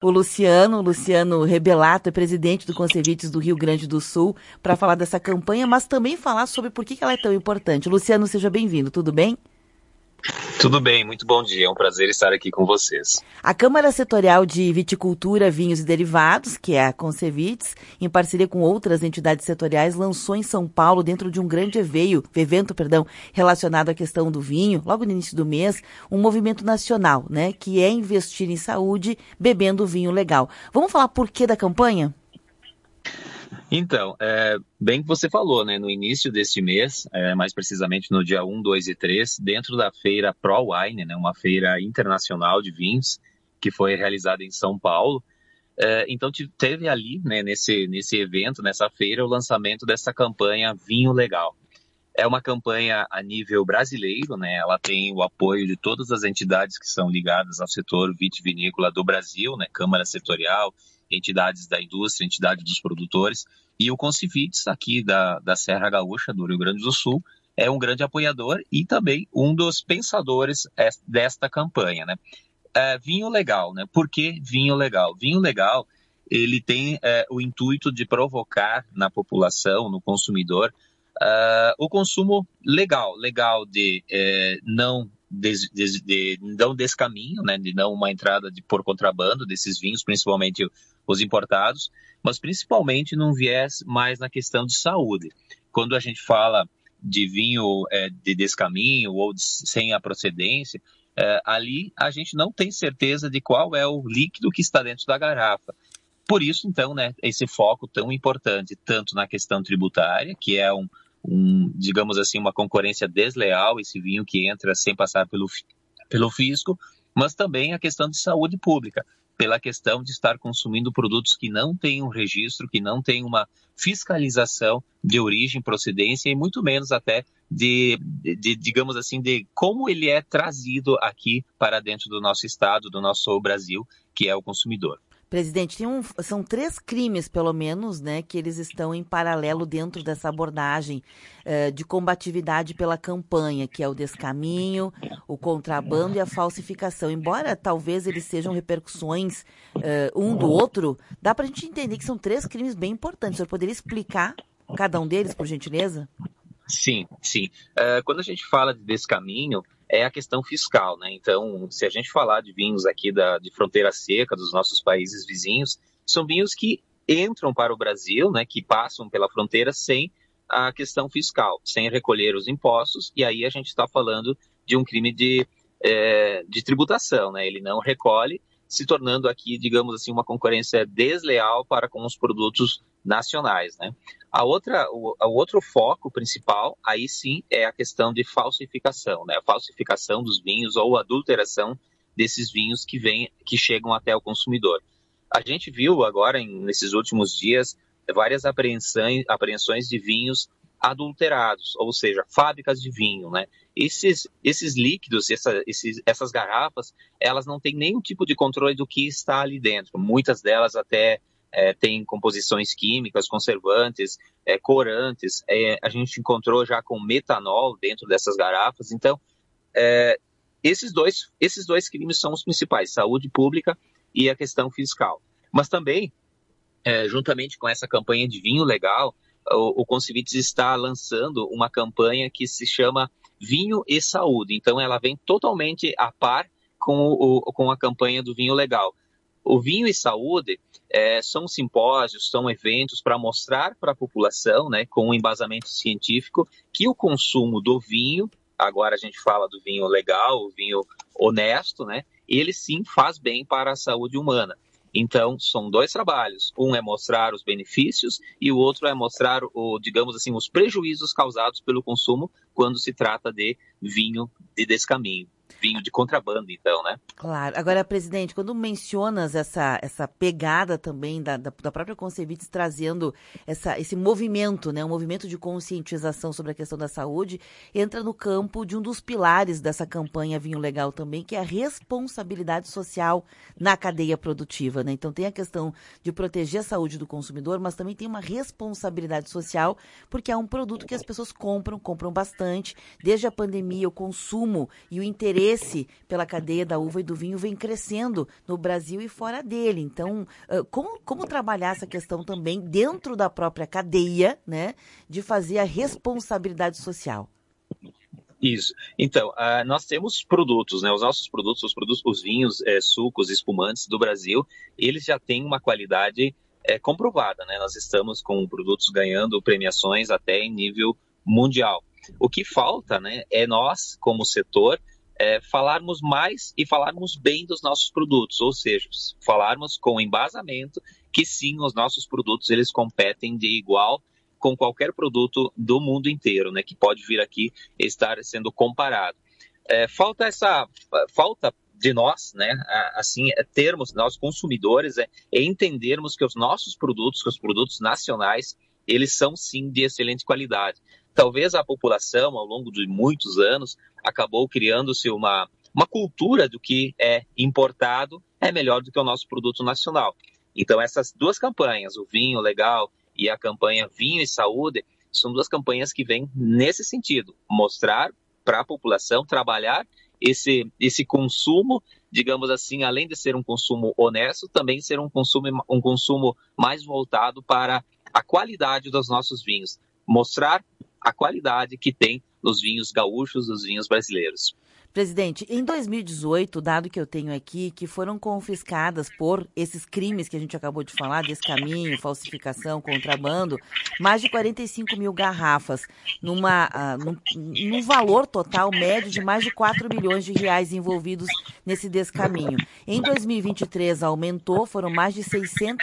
o Luciano Rebelato, é presidente do Concevites do Rio Grande do Sul, para falar dessa campanha, mas também falar sobre por que ela é tão importante. Luciano, seja bem-vindo, tudo bem? Tudo bem, muito bom dia. É um prazer estar aqui com vocês. A Câmara Setorial de Viticultura, Vinhos e Derivados, que é a Concevites, em parceria com outras entidades setoriais, lançou em São Paulo, dentro de um grande evento relacionado à questão do vinho, logo no início do mês, um movimento nacional, né, que é investir em saúde bebendo vinho legal. Vamos falar por que da campanha? Então, bem que você falou, né? No início deste mês, mais precisamente no dia 1, 2 e 3, dentro da feira ProWine, né, uma feira internacional de vinhos, que foi realizada em São Paulo. Então, teve ali, né, nesse evento, nessa feira, o lançamento dessa campanha Vinho Legal. É uma campanha a nível brasileiro, né? Ela tem o apoio de todas as entidades que são ligadas ao setor vitivinícola do Brasil, né? Câmara Setorial, entidades da indústria, entidade dos produtores, e o Concevites aqui da Serra Gaúcha, do Rio Grande do Sul, é um grande apoiador e também um dos pensadores desta campanha, né? Vinho legal, né? Por que vinho legal? Vinho legal, ele tem o intuito de provocar na população, no consumidor, o consumo legal de não descaminho, né, de não uma entrada por contrabando desses vinhos, principalmente os importados, mas principalmente num viés mais na questão de saúde. Quando a gente fala de vinho de descaminho ou sem a procedência, ali a gente não tem certeza de qual é o líquido que está dentro da garrafa. Por isso, então, né, esse foco tão importante, tanto na questão tributária, que é digamos assim, uma concorrência desleal, esse vinho que entra sem passar pelo fisco, mas também a questão de saúde pública, pela questão de estar consumindo produtos que não têm um registro, que não têm uma fiscalização de origem, procedência e muito menos até digamos assim, de como ele é trazido aqui para dentro do nosso estado, do nosso Brasil, que é o consumidor. Presidente, são 3 crimes, pelo menos, né, que eles estão em paralelo dentro dessa abordagem de combatividade pela campanha, que é o descaminho, o contrabando e a falsificação. Embora talvez eles sejam repercussões um do outro, dá para a gente entender que são 3 crimes bem importantes. O senhor poderia explicar cada um deles, por gentileza? Sim. Quando a gente fala de descaminho, é a questão fiscal, né? Então, se a gente falar de vinhos aqui de fronteira seca, dos nossos países vizinhos, são vinhos que entram para o Brasil, né? Que passam pela fronteira sem a questão fiscal, sem recolher os impostos, e aí a gente está falando de um crime de tributação, né? Ele não recolhe, se tornando aqui, digamos assim, uma concorrência desleal para com os produtos nacionais, né? O outro foco principal, aí sim, é a questão de falsificação, né? A falsificação dos vinhos ou adulteração desses vinhos que chegam até o consumidor. A gente viu agora, nesses últimos dias, várias apreensões de vinhos adulterados, ou seja, fábricas de vinho, né? Esses líquidos, essas garrafas, elas não têm nenhum tipo de controle do que está ali dentro. Muitas delas até têm composições químicas, conservantes, corantes. A gente encontrou já com metanol dentro dessas garrafas. Então, esses dois crimes são os principais, saúde pública e a questão fiscal. Mas também, juntamente com essa campanha de vinho legal, o Concevites está lançando uma campanha que se chama Vinho e Saúde. Então, ela vem totalmente a par com a campanha do vinho legal. O Vinho e Saúde são simpósios, são eventos para mostrar para a população, né, com um embasamento científico, que o consumo do vinho, agora a gente fala do vinho legal, o vinho honesto, né, ele sim faz bem para a saúde humana. Então, são 2 trabalhos. Um é mostrar os benefícios e o outro é mostrar, digamos assim, os prejuízos causados pelo consumo quando se trata de vinho de descaminho. Vinho de contrabando, então, né? Claro. Agora, presidente, quando mencionas essa pegada também da própria Concevites trazendo esse movimento, né, um movimento de conscientização sobre a questão da saúde, entra no campo de um dos pilares dessa campanha Vinho Legal também, que é a responsabilidade social na cadeia produtiva, né? Então tem a questão de proteger a saúde do consumidor, mas também tem uma responsabilidade social, porque é um produto que as pessoas compram bastante. Desde a pandemia, o consumo e o interesse interesse pela cadeia da uva e do vinho vem crescendo no Brasil e fora dele. Então, como trabalhar essa questão também dentro da própria cadeia, né, de fazer a responsabilidade social? Isso. Então, nós temos produtos, né? Os nossos produtos, os vinhos, sucos, espumantes do Brasil, eles já têm uma qualidade comprovada, né? Nós estamos com produtos ganhando premiações até em nível mundial. O que falta, né, é nós, como setor, falarmos mais e falarmos bem dos nossos produtos, ou seja, falarmos com embasamento que sim, os nossos produtos eles competem de igual com qualquer produto do mundo inteiro, né, que pode vir aqui estar sendo comparado. Falta de nós, né, assim, termos, nós consumidores, entendermos que os nossos produtos, que os produtos nacionais, eles são sim de excelente qualidade. Talvez a população, ao longo de muitos anos, acabou criando-se uma cultura do que é importado é melhor do que o nosso produto nacional. Então, essas duas campanhas, o Vinho Legal e a campanha Vinho e Saúde, são duas campanhas que vêm nesse sentido, mostrar para a população, trabalhar esse consumo, digamos assim, além de ser um consumo honesto, também ser um consumo mais voltado para a qualidade dos nossos vinhos, mostrar a qualidade que tem nos vinhos gaúchos, nos vinhos brasileiros. Presidente, em 2018, o dado que eu tenho aqui, que foram confiscadas por esses crimes que a gente acabou de falar, descaminho, falsificação, contrabando, mais de 45 mil garrafas, num valor total médio de mais de 4 milhões de reais envolvidos nesse descaminho. Em 2023, aumentou, foram mais de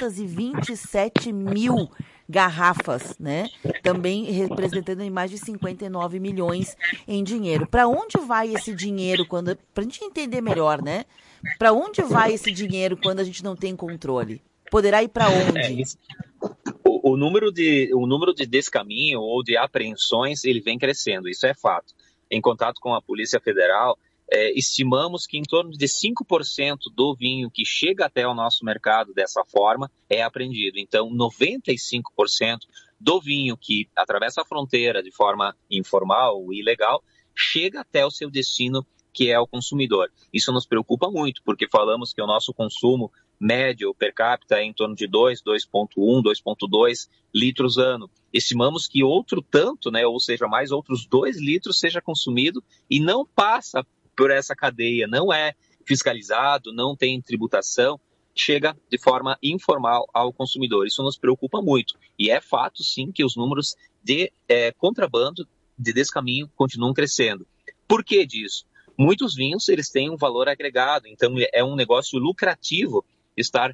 627 mil garrafas, né? Também representando em mais de 59 milhões em dinheiro. Para onde vai esse dinheiro para a gente entender melhor, né? Para onde vai esse dinheiro quando a gente não tem controle? Poderá ir para onde? O número de descaminho ou de apreensões, ele vem crescendo, isso é fato. Em contato com a Polícia Federal, estimamos que em torno de 5% do vinho que chega até o nosso mercado dessa forma é apreendido. Então, 95% do vinho que atravessa a fronteira de forma informal ou ilegal chega até o seu destino, que é o consumidor. Isso nos preocupa muito, porque falamos que o nosso consumo médio per capita é em torno de 2,1, 2,2 litros ano. Estimamos que outro tanto, né, ou seja, mais outros 2 litros seja consumido e não passa por essa cadeia, não é fiscalizado, não tem tributação, chega de forma informal ao consumidor. Isso nos preocupa muito. E é fato, sim, que os números de contrabando, de descaminho, continuam crescendo. Por que disso? Muitos vinhos eles têm um valor agregado, então é um negócio lucrativo estar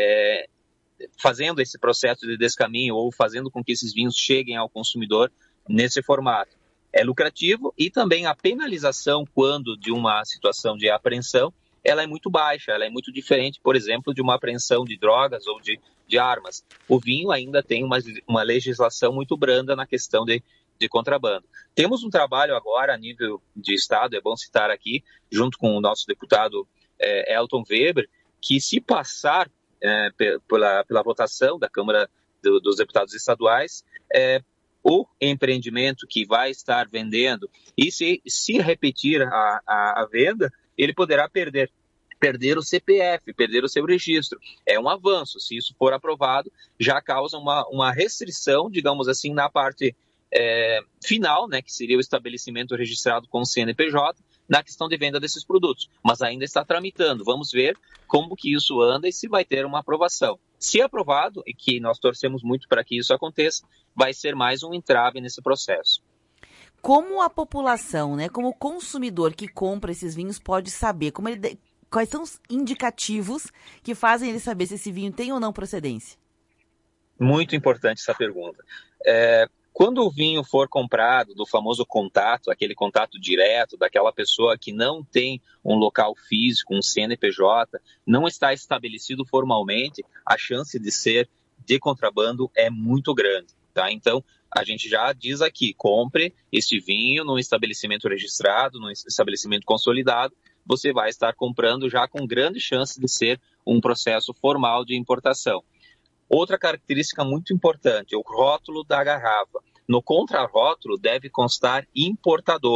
fazendo esse processo de descaminho ou fazendo com que esses vinhos cheguem ao consumidor nesse formato. É lucrativo e também a penalização quando de uma situação de apreensão, ela é muito baixa, ela é muito diferente, por exemplo, de uma apreensão de drogas ou de armas. O vinho ainda tem uma legislação muito branda na questão de contrabando. Temos um trabalho agora a nível de Estado, é bom citar aqui, junto com o nosso deputado Elton Weber, que se passar pela votação da Câmara dos Deputados Estaduais, o empreendimento que vai estar vendendo e se repetir a venda, ele poderá perder o CPF, perder o seu registro. É um avanço. Se isso for aprovado, já causa uma restrição, digamos assim, na parte final, né, que seria o estabelecimento registrado com o CNPJ, na questão de venda desses produtos. Mas ainda está tramitando. Vamos ver como que isso anda e se vai ter uma aprovação. Se aprovado, e que nós torcemos muito para que isso aconteça, vai ser mais um entrave nesse processo. Como a população, né, como o consumidor que compra esses vinhos pode saber? Quais são os indicativos que fazem ele saber se esse vinho tem ou não procedência? Muito importante essa pergunta. Quando o vinho for comprado do famoso contato, aquele contato direto daquela pessoa que não tem um local físico, um CNPJ, não está estabelecido formalmente, a chance de ser de contrabando é muito grande, tá? Então, a gente já diz aqui, compre este vinho num estabelecimento registrado, num estabelecimento consolidado, você vai estar comprando já com grande chance de ser um processo formal de importação. Outra característica muito importante, o rótulo da garrafa. No contrarótulo deve constar importador.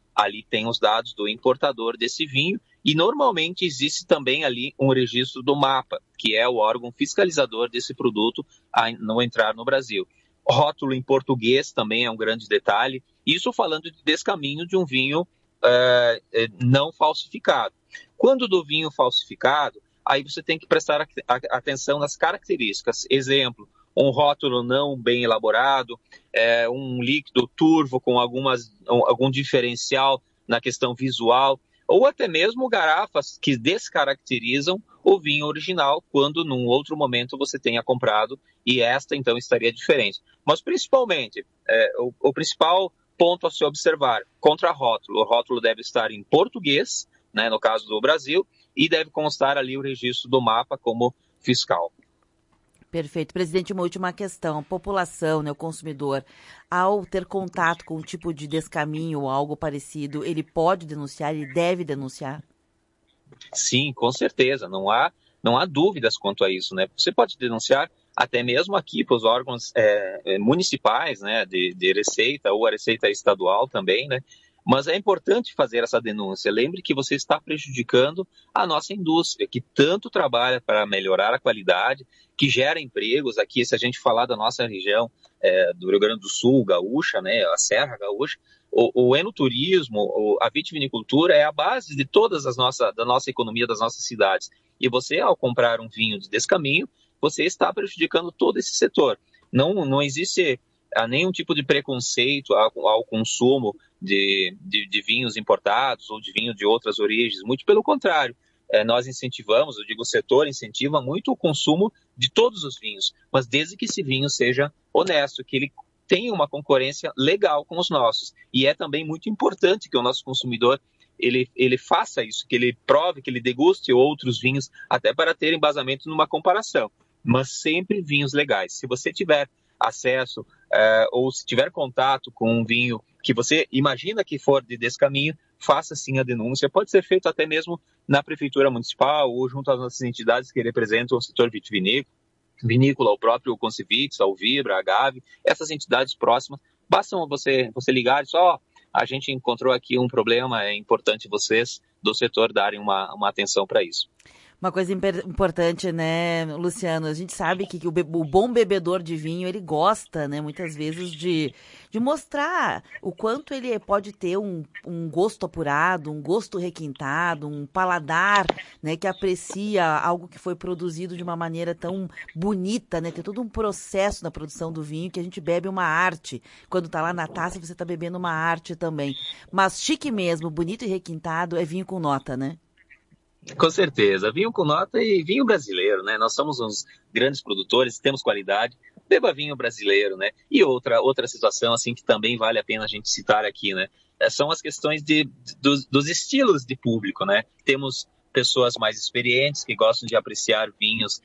ali tem os dados do importador desse vinho e normalmente existe também ali um registro do MAPA, que é o órgão fiscalizador desse produto não entrar no Brasil. Rótulo em português também é um grande detalhe, isso falando de descaminho de um vinho não falsificado. Quando do vinho falsificado, aí você tem que prestar atenção nas características. Exemplo, um rótulo não bem elaborado, um líquido turvo com algum diferencial na questão visual, ou até mesmo garrafas que descaracterizam o vinho original, quando num outro momento você tenha comprado e esta então estaria diferente. Mas principalmente, o principal ponto a se observar, contrarótulo. O rótulo deve estar em português, né, no caso do Brasil, e deve constar ali o registro do MAPA como fiscal. Perfeito. Presidente, uma última questão. A população, né, o consumidor, ao ter contato com um tipo de descaminho ou algo parecido, ele pode denunciar, ele deve denunciar? Sim, com certeza. Não há dúvidas quanto a isso, né? Você pode denunciar até mesmo aqui para os órgãos municipais, né, de Receita ou a Receita Estadual também, né? Mas é importante fazer essa denúncia. Lembre que você está prejudicando a nossa indústria, que tanto trabalha para melhorar a qualidade, que gera empregos. Aqui, se a gente falar da nossa região do Rio Grande do Sul, gaúcha, né, a Serra Gaúcha, o enoturismo, a vitivinicultura é a base de da nossa economia, das nossas cidades. E você, ao comprar um vinho de descaminho, você está prejudicando todo esse setor. Não existe nenhum tipo de preconceito ao consumo de vinhos importados ou de vinho de outras origens. Muito pelo contrário, nós incentivamos, eu digo, o setor incentiva muito o consumo de todos os vinhos, mas desde que esse vinho seja honesto, que ele tenha uma concorrência legal com os nossos. E é também muito importante que o nosso consumidor ele faça isso, que ele prove, que ele deguste outros vinhos, até para ter embasamento numa comparação. Mas sempre vinhos legais. Se você tiver acesso ou se tiver contato com um vinho que você imagina que for de descaminho, faça sim a denúncia. Pode ser feito até mesmo na Prefeitura Municipal ou junto às nossas entidades que representam o setor vitivinícola, o próprio Concevits, a Alvibra, a Agave, essas entidades próximas. Basta você ligar e só, a gente encontrou aqui um problema, é importante vocês do setor darem uma atenção para isso. Uma coisa importante, né, Luciano? A gente sabe que o bom bebedor de vinho, ele gosta, né, muitas vezes de mostrar o quanto ele pode ter um gosto apurado, um gosto requintado, um paladar, né, que aprecia algo que foi produzido de uma maneira tão bonita, né? Tem todo um processo na produção do vinho que a gente bebe uma arte. Quando tá lá na taça, você tá bebendo uma arte também. Mas chique mesmo, bonito e requintado, é vinho com nota, né? Com certeza, vinho com nota e vinho brasileiro, né? Nós somos uns grandes produtores, temos qualidade, beba vinho brasileiro, né? E outra situação, assim, que também vale a pena a gente citar aqui, né? São as questões dos estilos de público, né? Temos pessoas mais experientes que gostam de apreciar vinhos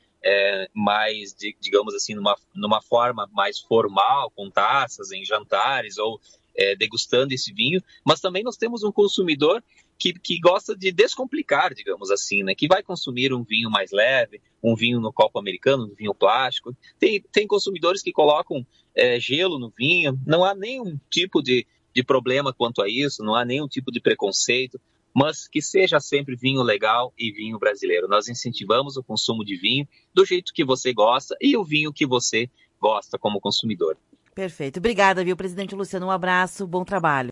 mais, digamos assim, numa forma mais formal, com taças, em jantares ou degustando esse vinho, mas também nós temos um consumidor que gosta de descomplicar, digamos assim, né? Que vai consumir um vinho mais leve, um vinho no copo americano, um vinho plástico. Tem consumidores que colocam gelo no vinho, não há nenhum tipo de problema quanto a isso, não há nenhum tipo de preconceito, mas que seja sempre vinho legal e vinho brasileiro. Nós incentivamos o consumo de vinho do jeito que você gosta e o vinho que você gosta como consumidor. Perfeito. Obrigada, viu, presidente Luciano? Um abraço, bom trabalho.